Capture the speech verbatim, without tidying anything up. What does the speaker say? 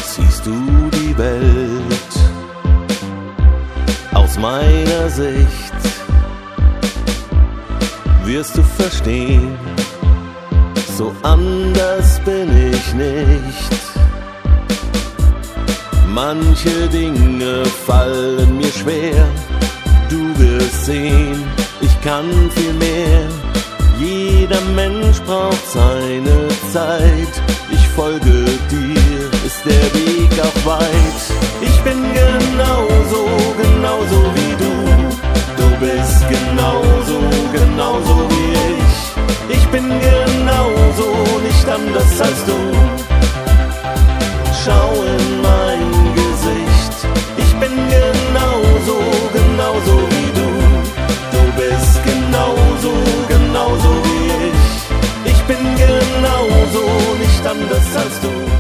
siehst du die Welt aus meiner Sicht, wirst du verstehen, so anders bin ich nicht. Manche Dinge fallen mir schwer, du wirst sehen, ich kann viel mehr. Jeder Mensch braucht seine Zeit, ich folge dir, ist der Weg auch weit. Ich bin genauso, genauso wie du, du bist genauso, genauso wie ich. Ich bin genauso, nicht anders als du, schau in mein Gesicht. Ich bin genauso, genauso wie du, du bist genauso, genauso wie ich. Ich bin genauso, nicht anders als du.